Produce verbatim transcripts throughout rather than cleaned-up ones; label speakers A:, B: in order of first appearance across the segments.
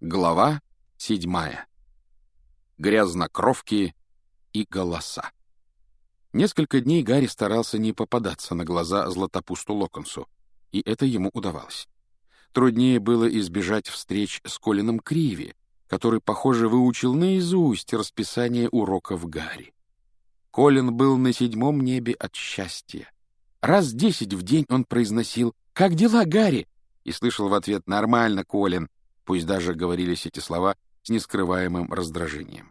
A: Глава седьмая. Грязнокровки и голоса. Несколько дней Гарри старался не попадаться на глаза Златопусту Локонсу, и это ему удавалось. Труднее было избежать встреч с Колином Криви, который, похоже, выучил наизусть расписание уроков Гарри. Колин был на седьмом небе от счастья. Раз десять в день он произносил «Как дела, Гарри?» и слышал в ответ «Нормально, Колин», пусть даже говорились эти слова с нескрываемым раздражением.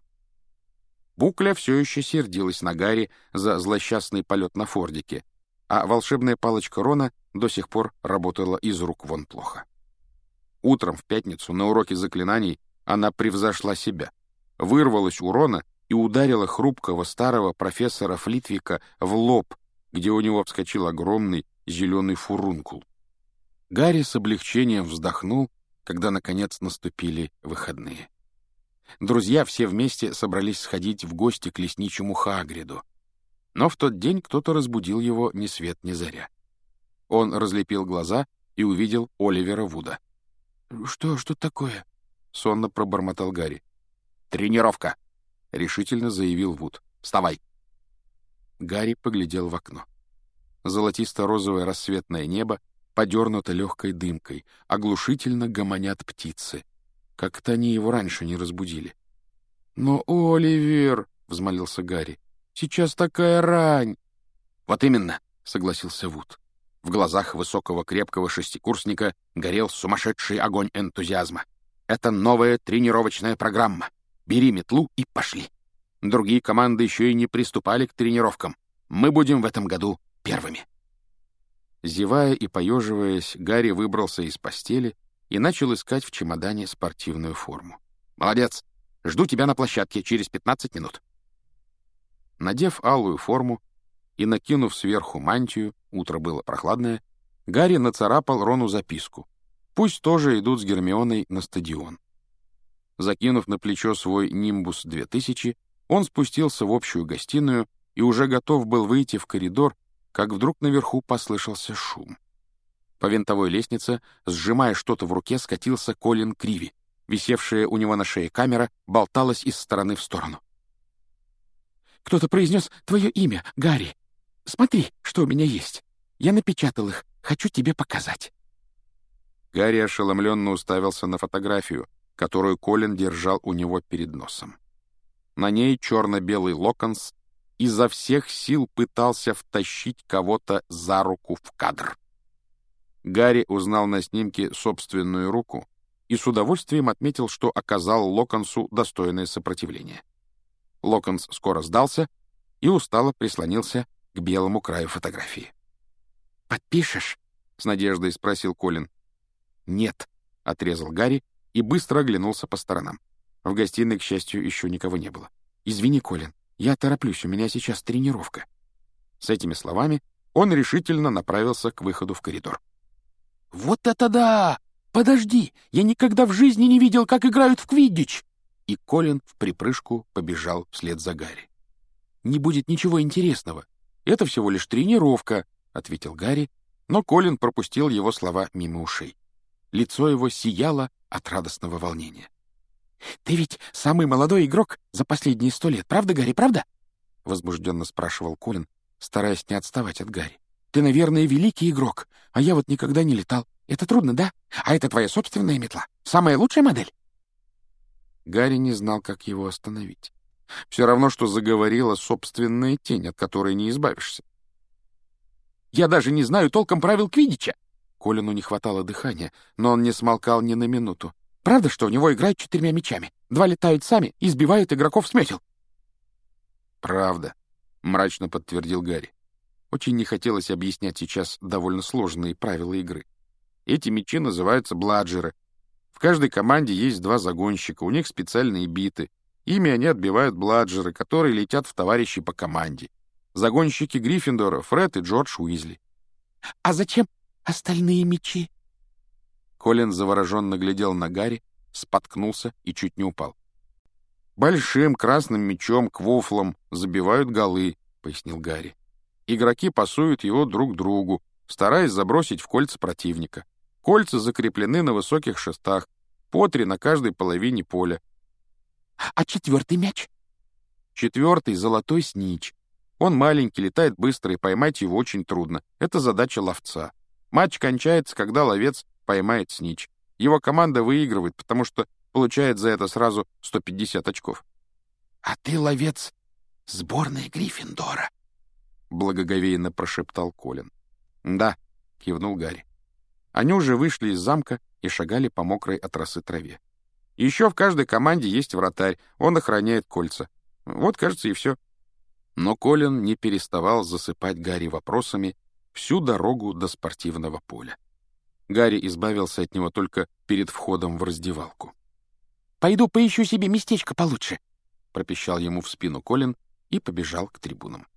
A: Букля все еще сердилась на Гарри за злосчастный полет на фордике, а волшебная палочка Рона до сих пор работала из рук вон плохо. Утром в пятницу на уроке заклинаний она превзошла себя, вырвалась у Рона и ударила хрупкого старого профессора Флитвика в лоб, где у него вскочил огромный зеленый фурункул. Гарри с облегчением вздохнул, когда, наконец, наступили выходные. Друзья все вместе собрались сходить в гости к лесничему Хагриду. Но в тот день кто-то разбудил его ни свет ни заря. Он разлепил глаза и увидел Оливера Вуда. «Что, что такое?» — сонно пробормотал Гарри. «Тренировка!» — решительно заявил Вуд. «Вставай!» Гарри поглядел в окно. Золотисто-розовое рассветное небо подернуто легкой дымкой, оглушительно гомонят птицы. Как-то они его раньше не разбудили. «Но, Оливер!» — взмолился Гарри. «Сейчас такая рань!» «Вот именно!» — согласился Вуд. В глазах высокого крепкого шестикурсника горел сумасшедший огонь энтузиазма. «Это новая тренировочная программа. Бери метлу и пошли. Другие команды еще и не приступали к тренировкам. Мы будем в этом году первыми». Зевая и поеживаясь, Гарри выбрался из постели и начал искать в чемодане спортивную форму. «Молодец! Жду тебя на площадке через пятнадцать минут». Надев алую форму и накинув сверху мантию, утро было прохладное, Гарри нацарапал Рону записку. Пусть тоже идут с Гермионой на стадион. Закинув на плечо свой «Нимбус две тысячи», он спустился в общую гостиную и уже готов был выйти в коридор, как вдруг наверху послышался шум. По винтовой лестнице, сжимая что-то в руке, скатился Колин Криви. Висевшая у него на шее камера болталась из стороны в сторону. «Кто-то произнес твое имя, Гарри. Смотри, что у меня есть. Я напечатал их. Хочу тебе показать». Гарри ошеломленно уставился на фотографию, которую Колин держал у него перед носом. На ней черно-белый Локонс изо всех сил пытался втащить кого-то за руку в кадр. Гарри узнал на снимке собственную руку и с удовольствием отметил, что оказал Локонсу достойное сопротивление. Локонс скоро сдался и устало прислонился к белому краю фотографии. «Подпишешь?» — с надеждой спросил Колин. «Нет», — отрезал Гарри и быстро оглянулся по сторонам. В гостиной, к счастью, еще никого не было. «Извини, Колин, я тороплюсь, у меня сейчас тренировка». С этими словами он решительно направился к выходу в коридор. «Вот это да! Подожди! Я никогда в жизни не видел, как играют в квиддич!» И Колин вприпрыжку побежал вслед за Гарри. «Не будет ничего интересного. Это всего лишь тренировка», — ответил Гарри, но Колин пропустил его слова мимо ушей. Лицо его сияло от радостного волнения. «Ты ведь самый молодой игрок за последние сто лет, правда, Гарри, правда?» — возбужденно спрашивал Колин, стараясь не отставать от Гарри. «Ты, наверное, великий игрок, а я вот никогда не летал. Это трудно, да? А это твоя собственная метла? Самая лучшая модель?» Гарри не знал, как его остановить. Все равно, что заговорила собственная тень, от которой не избавишься. «Я даже не знаю толком правил квиддича!» Колину не хватало дыхания, но он не смолкал ни на минуту. «Правда, что у него играют четырьмя мячами? Два летают сами и сбивают игроков с метел?» «Правда», — мрачно подтвердил Гарри. Очень не хотелось объяснять сейчас довольно сложные правила игры. Эти мячи называются бладжеры. В каждой команде есть два загонщика, у них специальные биты. Ими они отбивают бладжеры, которые летят в товарищей по команде. Загонщики Гриффиндора — Фред и Джордж Уизли. «А зачем остальные мячи?» Колин завороженно глядел на Гарри, споткнулся и чуть не упал. «Большим красным мячом, квофлом, забивают голы», — пояснил Гарри. «Игроки пасуют его друг другу, стараясь забросить в кольца противника. Кольца закреплены на высоких шестах, По три на каждой половине поля.
B: А четвертый мяч?
A: Четвертый — золотой снитч. Он маленький, летает быстро, и поймать его очень трудно. Это задача ловца. Матч кончается, когда ловец поймает снитч. Его команда выигрывает, потому что получает за это сразу сто пятьдесят очков.
B: — А ты ловец сборной Гриффиндора, —
A: благоговейно прошептал Колин. — Да, — кивнул Гарри. Они уже вышли из замка и шагали по мокрой от росы траве. Еще в каждой команде есть вратарь, он охраняет кольца. Вот, кажется, и все. Но Колин не переставал засыпать Гарри вопросами всю дорогу до спортивного поля. Гарри избавился от него только перед входом в раздевалку.
B: «Пойду поищу себе местечко получше»,
A: — пропищал ему в спину Колин и побежал к трибунам.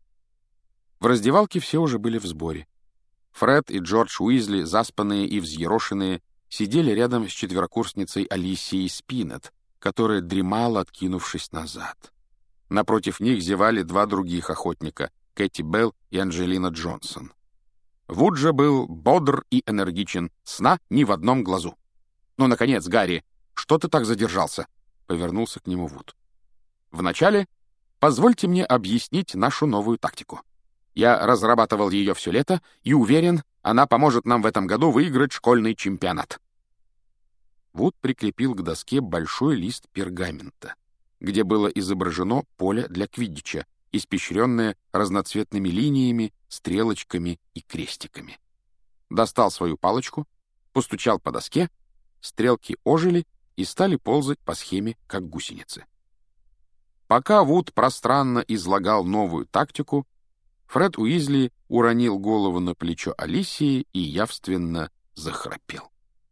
A: В раздевалке все уже были в сборе. Фред и Джордж Уизли, заспанные и взъерошенные, сидели рядом с четверокурсницей Алисией Спинет, которая дремала, откинувшись назад. Напротив них зевали два других охотника — Кэти Белл и Анджелина Джонсон. Вуд же был бодр и энергичен, сна ни в одном глазу. «Ну, наконец, Гарри, что ты так задержался?» — повернулся к нему Вуд. «Вначале позвольте мне объяснить нашу новую тактику. Я разрабатывал ее все лето и уверен, она поможет нам в этом году выиграть школьный чемпионат». Вуд прикрепил к доске большой лист пергамента, где было изображено поле для квиддича, испещренное разноцветными линиями, стрелочками и крестиками. Достал свою палочку, постучал по доске, стрелки ожили и стали ползать по схеме, как гусеницы. Пока Вуд пространно излагал новую тактику, Фред Уизли уронил голову на плечо Алисии и явственно захрапел.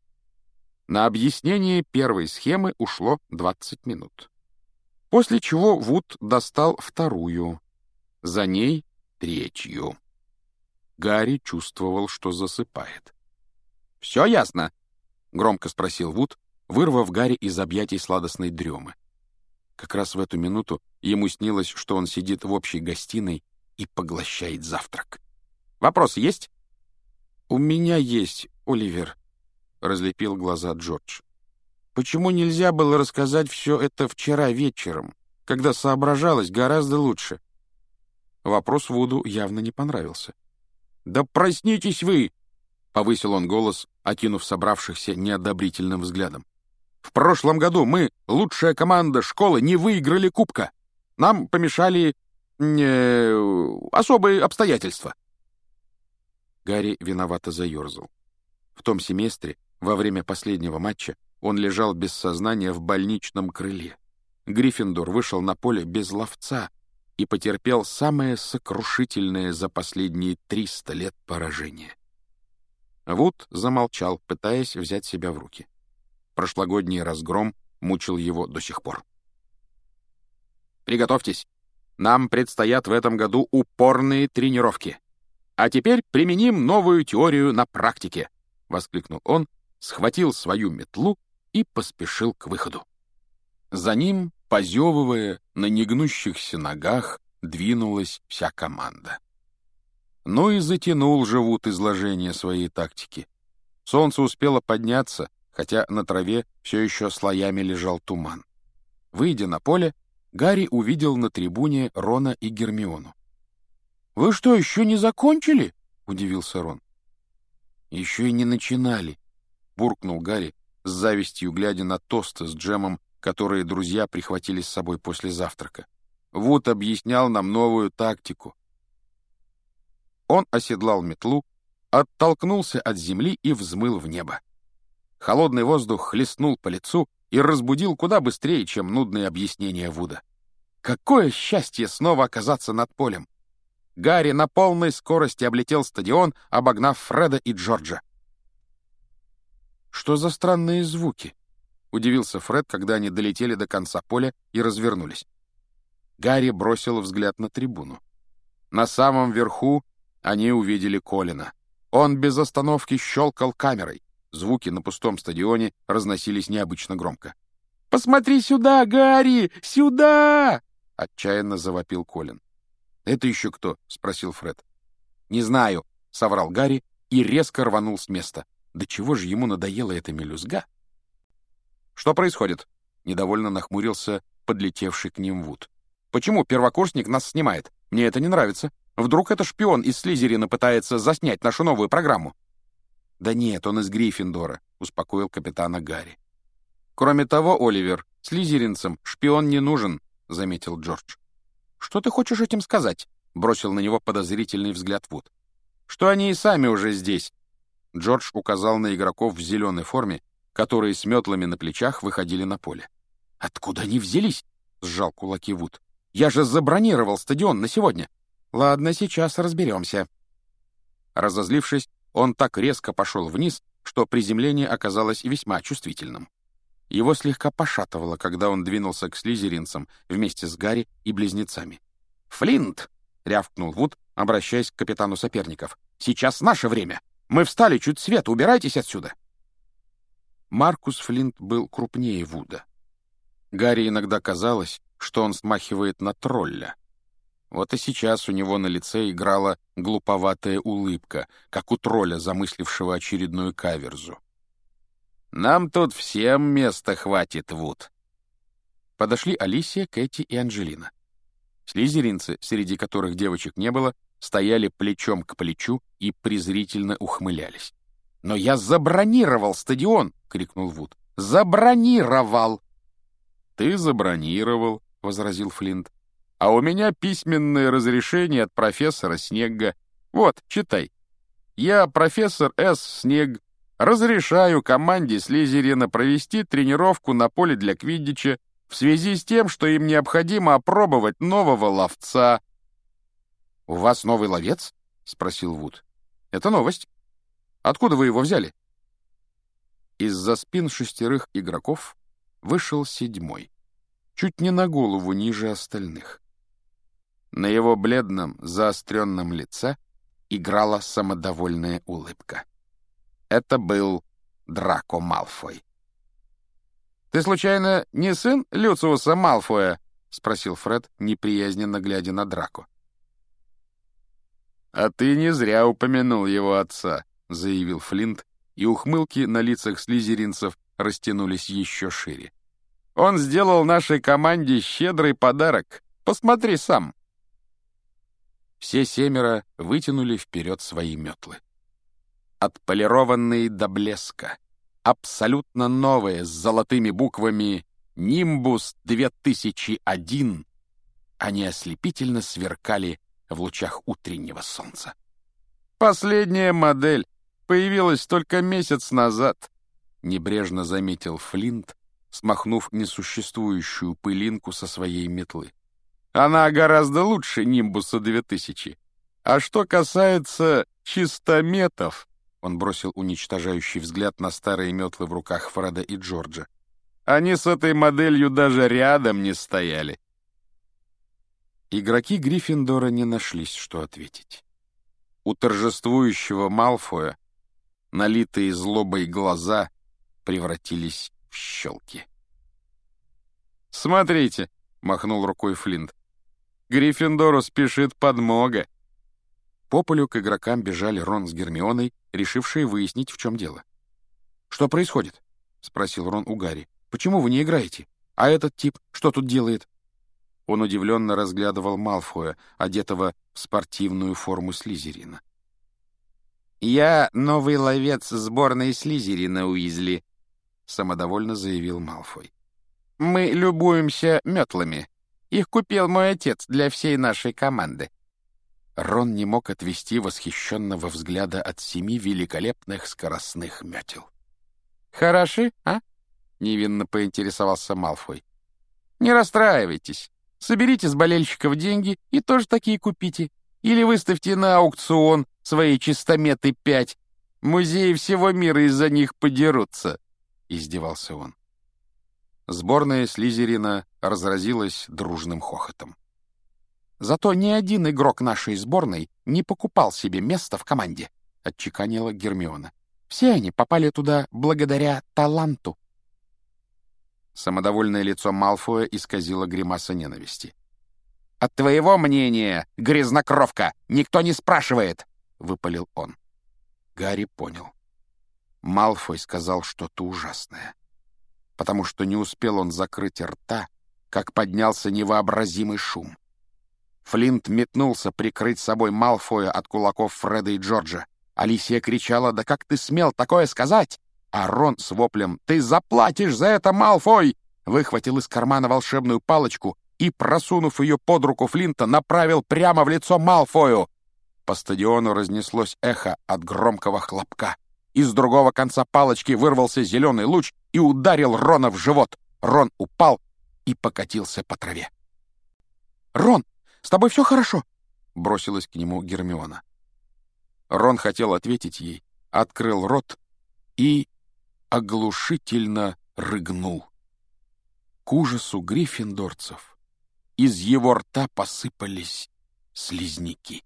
A: На объяснение первой схемы ушло двадцать минут. После чего Вуд достал вторую, за ней третью. Гарри чувствовал, что засыпает. «Все ясно?» — громко спросил Вуд, вырвав Гарри из объятий сладостной дремы. Как раз в эту минуту ему снилось, что он сидит в общей гостиной и поглощает завтрак. «Вопрос есть?» «У меня есть, Оливер», — разлепил глаза Джордж. «Почему нельзя было рассказать все это вчера вечером, когда соображалось гораздо лучше?» Вопрос Вуду явно не понравился. «Да проснитесь вы!» — повысил он голос, окинув собравшихся неодобрительным взглядом. «В прошлом году мы, лучшая команда школы, не выиграли кубка. Нам помешали э, особые обстоятельства». Гарри виновато заерзал. В том семестре, во время последнего матча, он лежал без сознания в больничном крыле. Гриффиндор вышел на поле без ловца и потерпел самое сокрушительное за последние триста лет поражение. Вуд замолчал, пытаясь взять себя в руки. Прошлогодний разгром мучил его до сих пор. «Приготовьтесь. Нам предстоят в этом году упорные тренировки. А теперь применим новую теорию на практике», — воскликнул он, схватил свою метлу и поспешил к выходу. За ним, позевывая, на негнущихся ногах, двинулась вся команда. Ну и затянул же Вуд изложение своей тактики. Солнце успело подняться, хотя на траве все еще слоями лежал туман. Выйдя на поле, Гарри увидел на трибуне Рона и Гермиону. «Вы что, еще не закончили?» — удивился Рон. «Еще и не начинали», — буркнул Гарри, с завистью глядя на тосты с джемом, которые друзья прихватили с собой после завтрака. Вуд объяснял нам новую тактику. Он оседлал метлу, оттолкнулся от земли и взмыл в небо. Холодный воздух хлестнул по лицу и разбудил куда быстрее, чем нудные объяснения Вуда. Какое счастье снова оказаться над полем! Гарри на полной скорости облетел стадион, обогнав Фреда и Джорджа. «Что за странные звуки?» — удивился Фред, когда они долетели до конца поля и развернулись. Гарри бросил взгляд на трибуну. На самом верху они увидели Колина. Он без остановки щелкал камерой. Звуки на пустом стадионе разносились необычно громко. «Посмотри сюда, Гарри! Сюда!» — отчаянно завопил Колин. «Это еще кто?» — спросил Фред. «Не знаю», — соврал Гарри и резко рванул с места. До чего же ему надоела эта мелюзга? Что происходит?» — недовольно нахмурился подлетевший к ним Вуд. «Почему первокурсник нас снимает? Мне это не нравится. Вдруг это шпион из Слизерина пытается заснять нашу новую программу?» «Да нет, он из Гриффиндора», — успокоил капитана Гарри. «Кроме того, Оливер, слизеринцам шпион не нужен», — заметил Джордж. «Что ты хочешь этим сказать?» — бросил на него подозрительный взгляд Вуд. «Что они и сами уже здесь». Джордж указал на игроков в зеленой форме, которые с метлами на плечах выходили на поле. «Откуда они взялись?» — сжал кулаки Вуд. «Я же забронировал стадион на сегодня». «Ладно, сейчас разберемся». Разозлившись, он так резко пошел вниз, что приземление оказалось весьма чувствительным. Его слегка пошатывало, когда он двинулся к слизеринцам вместе с Гарри и близнецами. «Флинт!» — рявкнул Вуд, обращаясь к капитану соперников. «Сейчас наше время! Мы встали чуть свет, убирайтесь отсюда!» Маркус Флинт был крупнее Вуда. Гарри иногда казалось, что он смахивает на тролля. Вот и сейчас у него на лице играла глуповатая улыбка, как у тролля, замыслившего очередную каверзу. «Нам тут всем места хватит, Вуд». Подошли Алисия, Кэти и Анджелина. Слизеринцы, среди которых девочек не было, стояли плечом к плечу и презрительно ухмылялись. «Но я забронировал стадион!» — крикнул Вуд. «Забронировал!» «Ты забронировал», — возразил Флинт. «А у меня письменное разрешение от профессора Снегга. Вот, читай. Я, профессор С. Снегг, разрешаю команде Слизерина провести тренировку на поле для квиддича в связи с тем, что им необходимо опробовать нового ловца». «У вас новый ловец?» — спросил Вуд. «Это новость. Откуда вы его взяли?» Из-за спин шестерых игроков вышел седьмой, чуть не на голову ниже остальных. На его бледном, заостренном лице играла самодовольная улыбка. Это был Драко Малфой. «Ты, случайно, не сын Люциуса Малфоя?» — спросил Фред, неприязненно глядя на Драко. «А ты не зря упомянул его отца», — заявил Флинт, и ухмылки на лицах слизеринцев растянулись еще шире. «Он сделал нашей команде щедрый подарок. Посмотри сам». Все семеро вытянули вперед свои метлы. Отполированные до блеска, абсолютно новые, с золотыми буквами «Нимбус две тысячи один», они ослепительно сверкали в лучах утреннего солнца. «Последняя модель появилась только месяц назад», — небрежно заметил Флинт, смахнув несуществующую пылинку со своей метлы. «Она гораздо лучше Нимбуса две тысячи. А что касается чистометов», — он бросил уничтожающий взгляд на старые метлы в руках Фреда и Джорджа, «они с этой моделью даже рядом не стояли». Игроки Гриффиндора не нашлись, что ответить. У торжествующего Малфоя налитые злобой глаза превратились в щелки. «Смотрите», — махнул рукой Флинт, — «Гриффиндору спешит подмога». По полю к игрокам бежали Рон с Гермионой, решившие выяснить, в чем дело. «Что происходит?» — спросил Рон у Гарри. «Почему вы не играете? А этот тип что тут делает?» Он удивленно разглядывал Малфоя, одетого в спортивную форму Слизерина. «Я новый ловец сборной Слизерина, Уизли», — самодовольно заявил Малфой. «Мы любуемся метлами. Их купил мой отец для всей нашей команды». Рон не мог отвести восхищенного взгляда от семи великолепных скоростных метел. «Хороши, а?» — невинно поинтересовался Малфой. «Не расстраивайтесь. Соберите с болельщиков деньги и тоже такие купите. Или выставьте на аукцион свои чистометы пять. Музеи всего мира из-за них подерутся», — издевался он. Сборная Слизерина разразилась дружным хохотом. «Зато ни один игрок нашей сборной не покупал себе место в команде», — отчеканила Гермиона. «Все они попали туда благодаря таланту». Самодовольное лицо Малфоя исказило гримаса ненависти. «От твоего мнения, грязнокровка, никто не спрашивает!» — выпалил он. Гарри понял. Малфой сказал что-то ужасное. потому что не успел он закрыть рта, как поднялся невообразимый шум. Флинт метнулся прикрыть собой Малфоя от кулаков Фреда и Джорджа. Алисия кричала: «Да как ты смел такое сказать?» А Рон с воплем: «Ты заплатишь за это, Малфой!» выхватил из кармана волшебную палочку и, просунув ее под руку Флинта, направил прямо в лицо Малфою. По стадиону разнеслось эхо от громкого хлопка. Из другого конца палочки вырвался зеленый луч и ударил Рона в живот. Рон упал и покатился по траве. «Рон, с тобой все хорошо?» — бросилась к нему Гермиона. Рон хотел ответить ей, открыл рот и оглушительно рыгнул. К ужасу гриффиндорцев из его рта посыпались слизняки.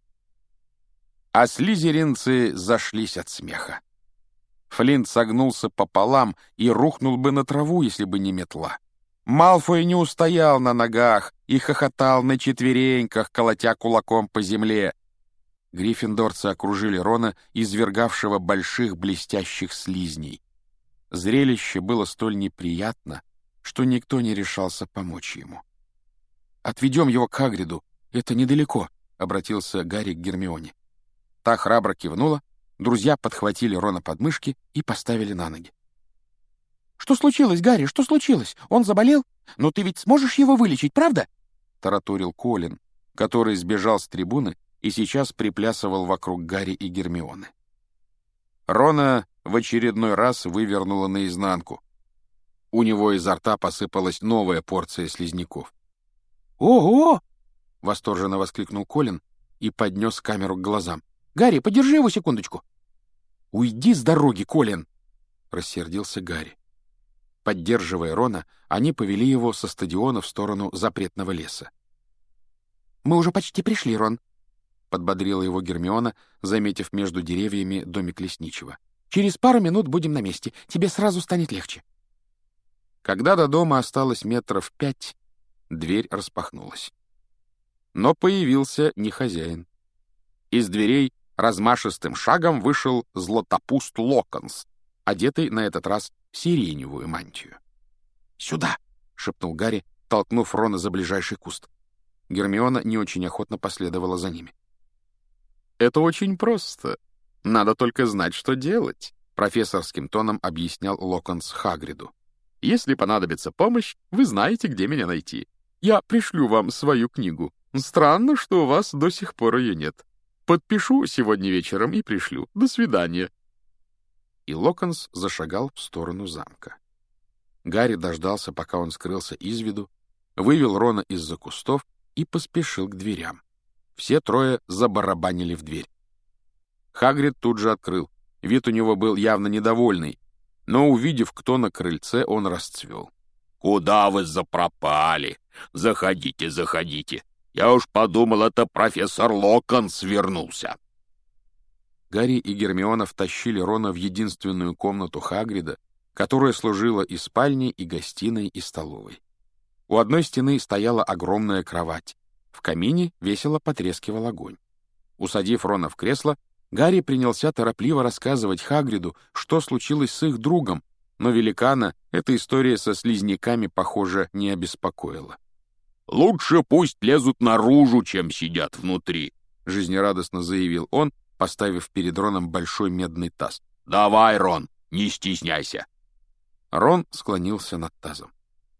A: А слизеринцы зашлись от смеха. Флинт согнулся пополам и рухнул бы на траву, если бы не метла. Малфой не устоял на ногах и хохотал на четвереньках, колотя кулаком по земле. Гриффиндорцы окружили Рона, извергавшего больших блестящих слизней. Зрелище было столь неприятно, что никто не решался помочь ему. «Отведем его к Хагриду, это недалеко», — обратился Гарри к Гермионе. Та храбро кивнула, друзья подхватили Рона под мышки и поставили на ноги. «Что случилось, Гарри, что случилось? Он заболел? Но ты ведь сможешь его вылечить, правда?» — тараторил Колин, который сбежал с трибуны и сейчас приплясывал вокруг Гарри и Гермионы. Рона в очередной раз вывернуло наизнанку. У него изо рта посыпалась новая порция слизняков. «Ого!» — восторженно воскликнул Колин и поднес камеру к глазам. «Гарри, подержи его секундочку!» «Уйди с дороги, Колин!» — рассердился Гарри. Поддерживая Рона, они повели его со стадиона в сторону запретного леса. «Мы уже почти пришли, Рон», — подбодрила его Гермиона, заметив между деревьями домик лесничего. «Через пару минут будем на месте. Тебе сразу станет легче». Когда до дома осталось метров пять, дверь распахнулась. Но появился не хозяин. Из дверей размашистым шагом вышел Златопуст Локонс, одетый на этот раз в сиреневую мантию. «Сюда!» — шепнул Гарри, толкнув Рона за ближайший куст. Гермиона не очень охотно последовала за ними. «Это очень просто. Надо только знать, что делать», — профессорским тоном объяснял Локонс Хагриду. «Если понадобится помощь, вы знаете, где меня найти. Я пришлю вам свою книгу. Странно, что у вас до сих пор ее нет. Подпишу сегодня вечером и пришлю. До свидания». И Локонс зашагал в сторону замка. Гарри дождался, пока он скрылся из виду, вывел Рона из-за кустов и поспешил к дверям. Все трое забарабанили в дверь. Хагрид тут же открыл. Вид у него был явно недовольный, но, увидев, кто на крыльце, он расцвел. «Куда вы запропали? Заходите, заходите. Я уж подумал, это профессор Локонс вернулся». Гарри и Гермиона втащили Рона в единственную комнату Хагрида, которая служила и спальней, и гостиной, и столовой. У одной стены стояла огромная кровать. В камине весело потрескивал огонь. Усадив Рона в кресло, Гарри принялся торопливо рассказывать Хагриду, что случилось с их другом, но великана эта история со слизняками, похоже, не обеспокоила. «Лучше пусть лезут наружу, чем сидят внутри», — жизнерадостно заявил он, поставив перед Роном большой медный таз. «Давай, Рон, не стесняйся». Рон склонился над тазом.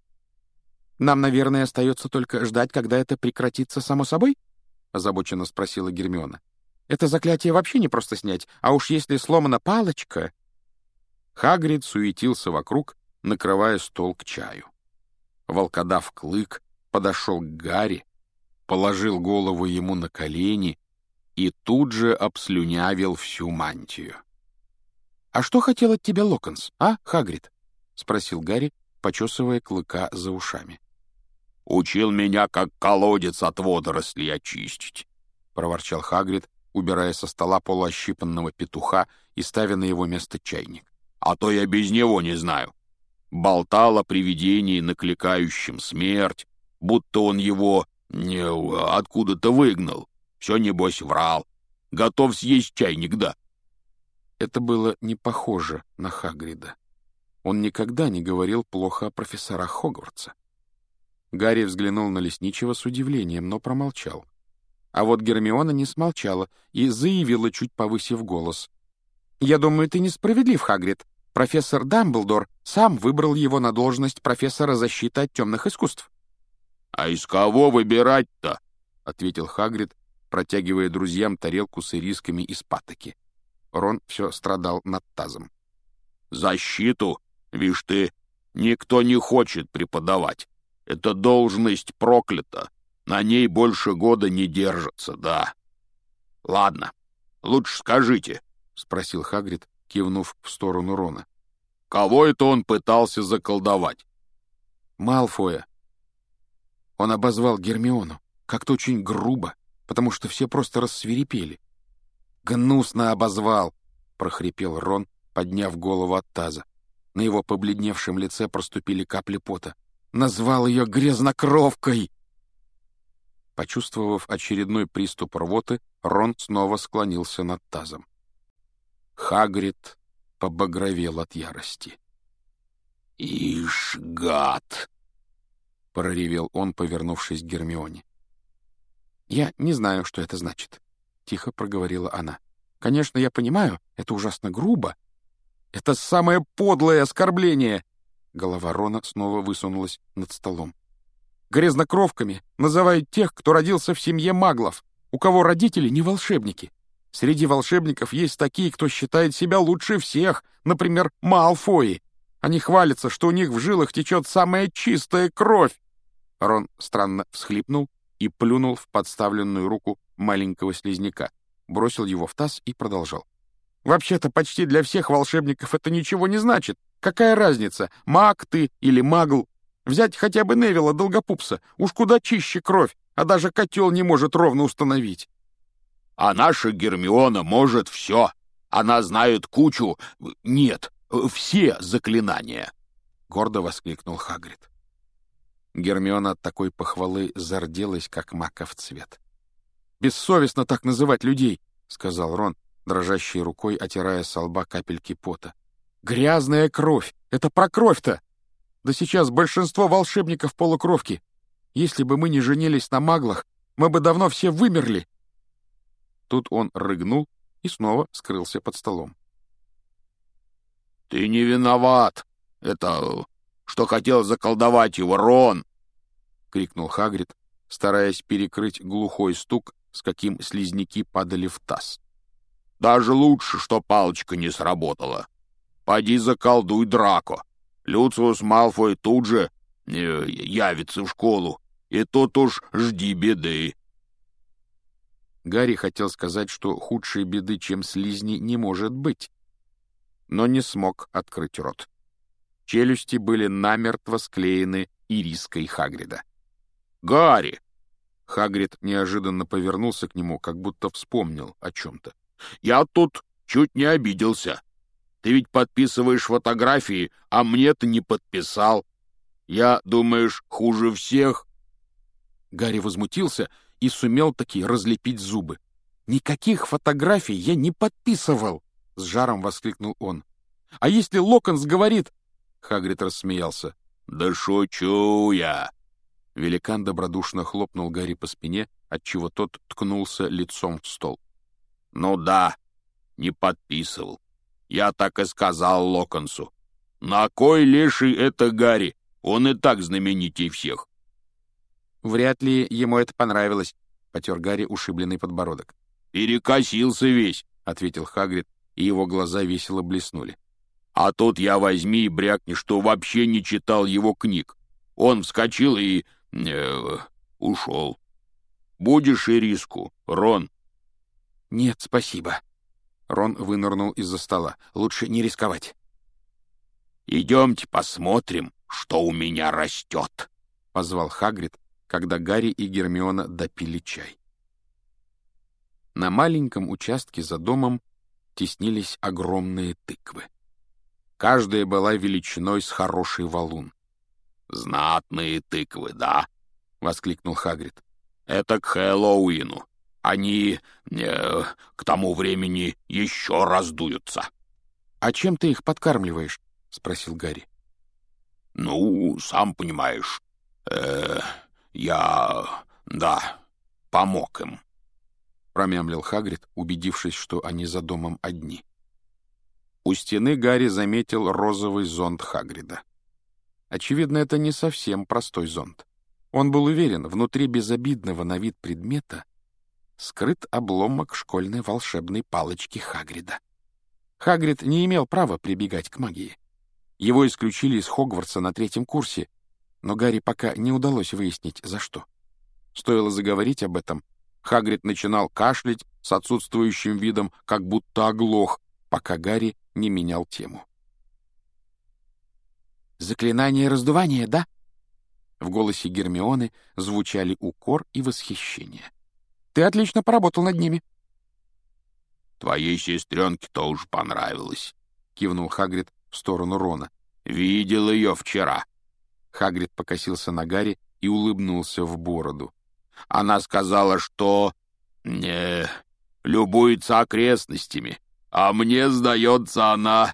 A: «Нам, наверное, остается только ждать, когда это прекратится само собой?» — озабоченно спросила Гермиона. «Это заклятие вообще не просто снять, а уж если сломана палочка...» Хагрид суетился вокруг, накрывая стол к чаю. Волкодав Клык подошел к Гарри, положил голову ему на колени и тут же обслюнявил всю мантию. «А что хотел от тебя Локонс, а, Хагрид?» — спросил Гарри, почесывая Клыка за ушами. «Учил меня, как колодец от водорослей очистить», — проворчал Хагрид, убирая со стола полуощипанного петуха и ставя на его место чайник. «А то я без него не знаю. Болтал о привидении, накликающем смерть, будто он его не, откуда-то выгнал. Все, небось, врал. Готов съесть чайник, да». Это было не похоже на Хагрида. Он никогда не говорил плохо о профессорах Хогвартса. Гарри взглянул на лесничего с удивлением, но промолчал. А вот Гермиона не смолчала и заявила, чуть повысив голос. «Я думаю, ты несправедлив, Хагрид. Профессор Дамблдор сам выбрал его на должность профессора защиты от темных искусств».
C: «А из кого выбирать-то?»
A: — ответил Хагрид, протягивая друзьям тарелку с ирисками из патоки. Рон все страдал над тазом.
C: «Защиту, вишь ты, никто не хочет преподавать. Эта должность проклята. На ней больше года не держится, да. Ладно, лучше скажите, — спросил Хагрид, кивнув в сторону Рона. Кого это он пытался заколдовать?
A: Малфоя. Он обозвал Гермиону, как-то очень грубо, потому что все просто рассвирепели. «Гнусно обозвал!» — прохрипел Рон, подняв голову от таза. На его побледневшем лице проступили капли пота. «Назвал ее грязнокровкой!» Почувствовав очередной приступ рвоты, Рон снова склонился над тазом. Хагрид побагровел от ярости.
C: «Ишь, гад!»
A: — проревел он, повернувшись к Гермионе. «Я не знаю, что это значит», — тихо проговорила она. «Конечно, я понимаю, это ужасно грубо. Это самое подлое оскорбление!» Голова Рона снова высунулась над столом. «Грязнокровками называют тех, кто родился в семье маглов, у кого родители не волшебники. Среди волшебников есть такие, кто считает себя лучше всех, например, Малфои. Они хвалятся, что у них в жилах течет самая чистая кровь». Рон странно всхлипнул и плюнул в подставленную руку маленького слизняка, бросил его в таз и продолжал. «Вообще-то почти для всех волшебников это ничего не значит. Какая разница, маг ты или магл? Взять хотя бы Невилла Долгопупса, уж куда чище кровь, а даже котел не может ровно установить».
C: «А наша Гермиона может все. Она знает кучу... Нет, все заклинания!» — гордо воскликнул Хагрид.
A: Гермиона от такой похвалы зарделась, как маков цвет. «Бессовестно так называть людей», — сказал Рон, дрожащей рукой отирая со лба капельки пота. «Грязная кровь! Это про кровь-то! Да сейчас большинство волшебников полукровки. Если бы мы не женились на маглах, мы бы давно все вымерли!» Тут он рыгнул и снова скрылся под столом.
C: «Ты не виноват! Это... что хотел заколдовать его, Рон!» — крикнул Хагрид, стараясь перекрыть глухой стук, с каким слизняки падали в таз. «Даже лучше, что палочка не сработала. Поди заколдуй Драко. Люциус Малфой тут же э, явится в школу, и тут уж жди беды».
A: Гарри хотел сказать, что худшей беды, чем слизни, не может быть, но не смог открыть рот. Челюсти были намертво склеены ириской Хагрида.
C: «Гарри!»
A: Хагрид неожиданно повернулся к нему, как будто вспомнил о чем-то.
C: «Я тут чуть не обиделся. Ты ведь подписываешь фотографии, а мне ты не подписал. Я, думаешь, хуже всех?»
A: Гарри возмутился и сумел таки разлепить зубы. «Никаких фотографий я не подписывал!» — с жаром воскликнул он. «А если Локонс говорит...» — Хагрид рассмеялся.
C: «Да шучу я!»
A: Великан добродушно хлопнул Гарри по спине, отчего тот ткнулся лицом в стол.
C: «Ну да, не подписывал. Я так и сказал Локонсу. На кой леший это Гарри? Он и так знаменитей всех».
A: «Вряд ли ему это понравилось», — потер Гарри ушибленный подбородок.
C: «Перекосился весь», —
A: ответил Хагрид, и его глаза весело блеснули.
C: «А тут я возьми и брякни, что вообще не читал его книг. Он вскочил и... Э, ушел. Будешь ириску, Рон?»
A: «Нет, спасибо». Рон вынырнул из-за стола. «Лучше не рисковать».
C: «Идемте посмотрим, что у меня растет»,
A: — позвал Хагрид, когда Гарри и Гермиона допили чай. На маленьком участке за домом теснились огромные тыквы. Каждая была величиной с хороший валун.
C: «Знатные тыквы, да?» — воскликнул Хагрид. «Это к Хэллоуину. Они э, к тому времени еще раздуются».
A: «А чем ты их подкармливаешь?» — спросил Гарри.
C: «Ну, сам понимаешь, э, я, да, помог им», — промямлил Хагрид, убедившись, что они за домом одни. У стены Гарри заметил розовый зонт Хагрида. Очевидно, это не совсем простой зонт. Он был уверен, внутри безобидного на вид предмета скрыт обломок школьной волшебной палочки Хагрида. Хагрид не имел права прибегать к магии. Его исключили из Хогвартса на третьем курсе, но Гарри пока не удалось выяснить, за что. Стоило заговорить об этом, Хагрид начинал кашлять с отсутствующим видом, как будто оглох, пока Гарри не менял тему.
B: «Заклинание раздувания, да?»
A: В голосе Гермионы звучали укор и восхищение.
B: «Ты отлично поработал над ними».
C: «Твоей сестренке тоже понравилось», — кивнул Хагрид в сторону Рона. «Видел ее вчера».
A: Хагрид покосился на Гарри и улыбнулся в бороду.
C: «Она сказала, что... не любуется окрестностями, а мне, сдается, она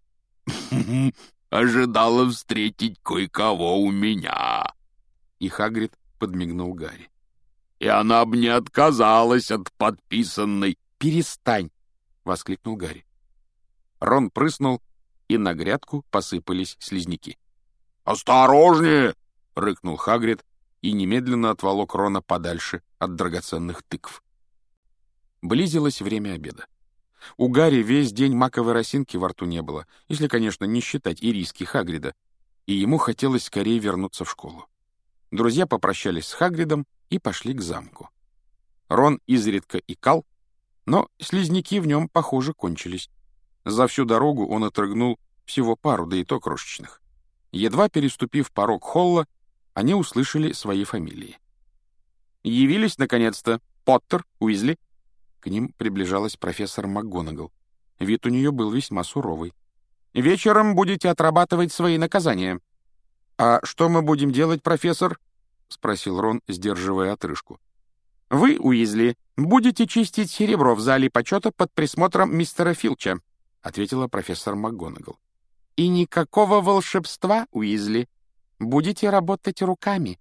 C: ожидала встретить кое-кого у меня».
A: И Хагрид подмигнул Гарри.
C: «И она бы не отказалась от подписанной...»
A: «Перестань!» — воскликнул Гарри. Рон прыснул, и на грядку посыпались слизняки.
C: «Осторожнее!» —
A: рыкнул Хагрид и немедленно отволок Рона подальше от драгоценных тыкв. Близилось время обеда. У Гарри весь день маковой росинки во рту не было, если, конечно, не считать ириски Хагрида, и ему хотелось скорее вернуться в школу. Друзья попрощались с Хагридом и пошли к замку. Рон изредка икал, но слизняки в нем, похоже, кончились. За всю дорогу он отрыгнул всего пару, да и то крошечных. Едва переступив порог холла, они услышали свои фамилии. «Явились, наконец-то, Поттер, Уизли». К ним приближалась профессор МакГонагал. Вид у нее был весьма суровый. «Вечером будете отрабатывать свои наказания». «А что мы будем делать, профессор?» — спросил Рон, сдерживая отрыжку. «Вы, Уизли, будете чистить серебро в зале почета под присмотром мистера Филча», — ответила профессор МакГонагал. «И никакого волшебства, Уизли. Будете работать руками».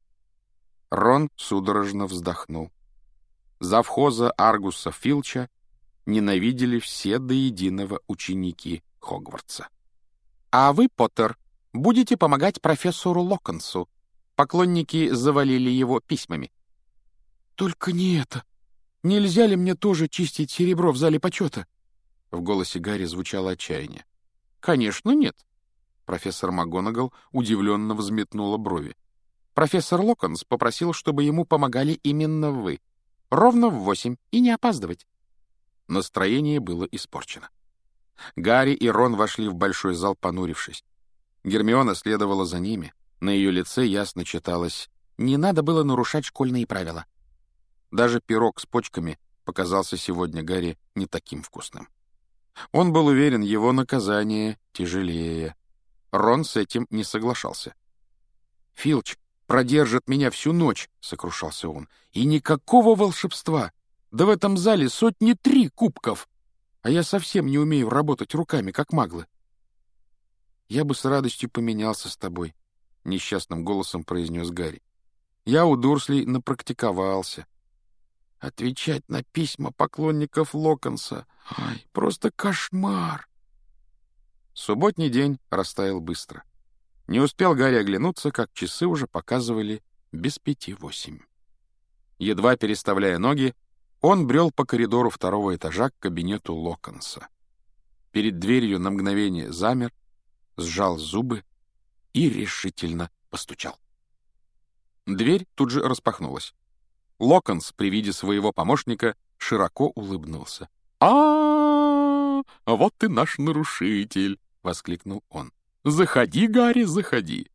A: Рон судорожно вздохнул. Завхоза Аргуса Филча ненавидели все до единого ученики Хогвартса. «А вы, Поттер, будете помогать профессору Локонсу. Поклонники завалили его письмами». «Только не это. Нельзя ли мне тоже чистить серебро в зале почета?» В голосе Гарри звучало отчаяние. «Конечно, нет». Профессор МакГонагал удивленно взметнула брови. «Профессор Локонс попросил, чтобы ему помогали именно вы. Ровно в восемь, и не опаздывать». Настроение было испорчено. Гарри и Рон вошли в большой зал, понурившись. Гермиона следовала за ними. На ее лице ясно читалось: «Не надо было нарушать школьные правила». Даже пирог с почками показался сегодня Гарри не таким вкусным. Он был уверен, его наказание тяжелее. Рон с этим не соглашался. «Филч продержит меня всю ночь», — сокрушался он. «И никакого волшебства! Да в этом зале сотни три кубков! А я совсем не умею работать руками, как маглы». «Я бы с радостью поменялся с тобой», — несчастным голосом произнес Гарри. «Я у Дурслей напрактиковался. Отвечать на письма поклонников Локонса — ай, просто кошмар!» Субботний день растаял быстро. Не успел Гарри оглянуться, как часы уже показывали без пяти восемь. Едва переставляя ноги, он брел по коридору второго этажа к кабинету Локонса. Перед дверью на мгновение замер, сжал зубы и решительно постучал. Дверь тут же распахнулась. Локонс при виде своего помощника широко улыбнулся. «А, вот и наш нарушитель!» — воскликнул он. «Заходи, Гарри, заходи!»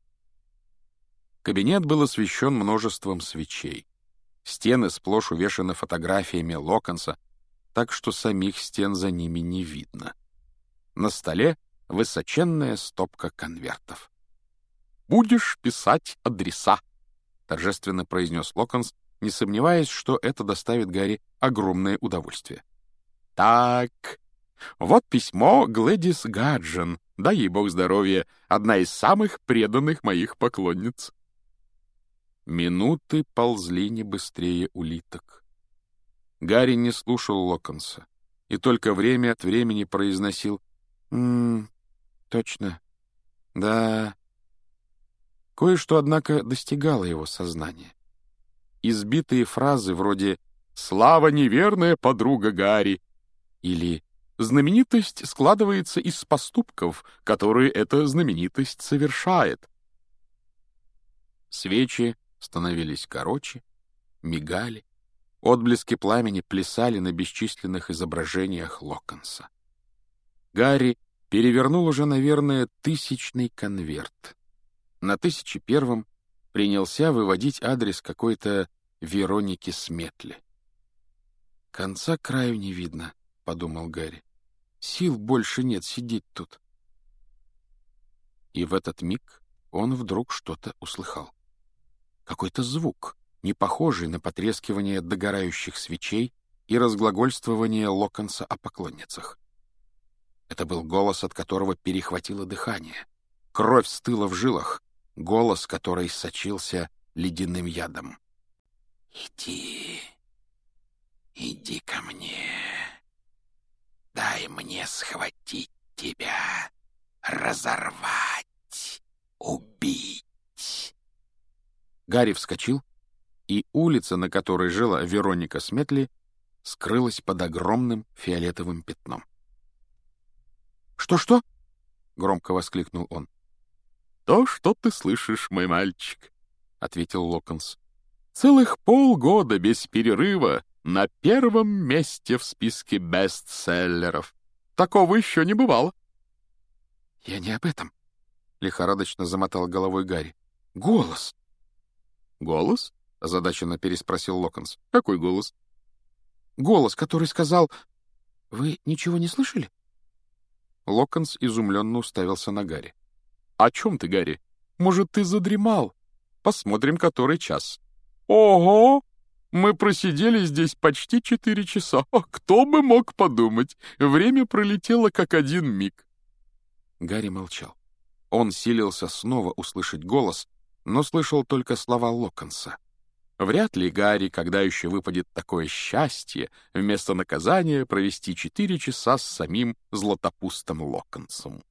A: Кабинет был освещен множеством свечей. Стены сплошь увешаны фотографиями Локонса, так что самих стен за ними не видно. На столе высоченная стопка конвертов. «Будешь писать адреса», — торжественно произнес Локонс, не сомневаясь, что это доставит Гарри огромное удовольствие. «Так, вот письмо Глэдис Гаджен», Дай ей бог здоровья, одна из самых преданных моих поклонниц». Минуты ползли не быстрее улиток. Гарри не слушал Локонса и только время от времени произносил «М-м, точно, да». Кое-что, однако, достигало его сознания. Избитые фразы вроде «Слава неверная подруга Гарри» или «Знаменитость складывается из поступков, которые эта знаменитость совершает». Свечи становились короче, мигали, отблески пламени плясали на бесчисленных изображениях Локонса. Гарри перевернул уже, наверное, тысячный конверт. На тысяче первом принялся выводить адрес какой-то Вероники Сметли. «Конца краю не видно», — подумал Гарри. «Сил больше нет сидеть тут». И в этот миг он вдруг что-то услыхал. Какой-то звук, не похожий на потрескивание догорающих свечей и разглагольствование Локонса о поклонницах. Это был голос, от которого перехватило дыхание. Кровь стыла в жилах, голос, который сочился ледяным ядом.
B: «Иди, иди ко мне. Дай мне схватить тебя, разорвать, убить».
A: Гарри вскочил, и улица, на которой жила Вероника Сметли, скрылась под огромным фиолетовым пятном. «Что-что?» — громко воскликнул он. «То, что ты слышишь, мой мальчик», — ответил Локонс. «Целых полгода без перерыва на первом месте в списке бестселлеров. Такого еще не бывало».
B: «Я не об этом»,
A: — лихорадочно замотал головой Гарри.
B: «Голос».
A: «Голос?» — озадаченно переспросил Локонс. «Какой голос?»
B: «Голос, который сказал... Вы ничего не слышали?»
A: Локонс изумленно уставился на Гарри. «О чем ты, Гарри? Может, ты задремал? Посмотрим, который час». «Ого! Мы просидели здесь почти четыре часа. Кто бы мог подумать? Время пролетело как один миг». Гарри молчал. Он силился снова услышать голос, но слышал только слова Локонса. Вряд ли Гарри, когда еще выпадет такое счастье, вместо наказания провести четыре часа с самим златопустом Локонсом.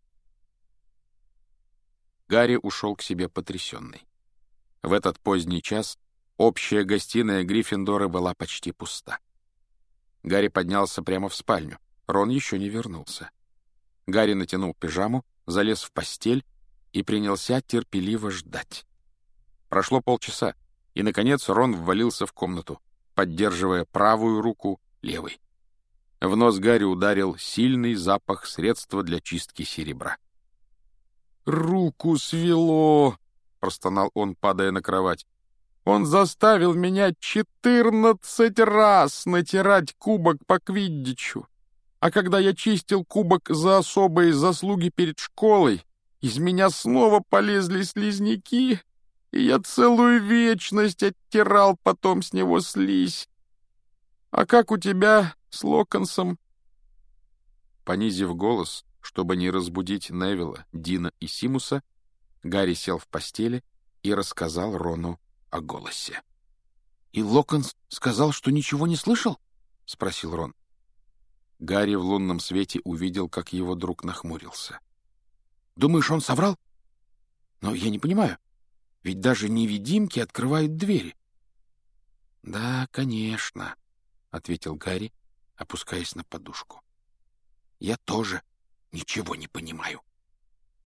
A: Гарри ушел к себе потрясенный. В этот поздний час общая гостиная Гриффиндора была почти пуста. Гарри поднялся прямо в спальню. Рон еще не вернулся. Гарри натянул пижаму, залез в постель и принялся терпеливо ждать. Прошло полчаса, и, наконец, Рон ввалился в комнату, поддерживая правую руку левой. В нос Гарри ударил сильный запах средства для чистки серебра. «Руку свело!» — простонал он, падая на кровать. «Он заставил меня четырнадцать раз натирать кубок по квиддичу. А когда я чистил кубок за особые заслуги перед школой, из меня снова полезли слизняки, и я целую вечность оттирал потом с него слизь. А как у тебя с Локонсом?» Понизив голос, чтобы не разбудить Невилла, Дина и Симуса, Гарри сел в постели и рассказал Рону о голосе.
B: «И Локонс сказал, что ничего не слышал?» — спросил Рон.
A: Гарри в лунном свете увидел, как его друг нахмурился.
B: «Думаешь, он соврал? Но я не понимаю. Ведь даже невидимки открывают двери».
A: «Да, конечно», — ответил Гарри, опускаясь на подушку.
B: «Я тоже ничего не понимаю».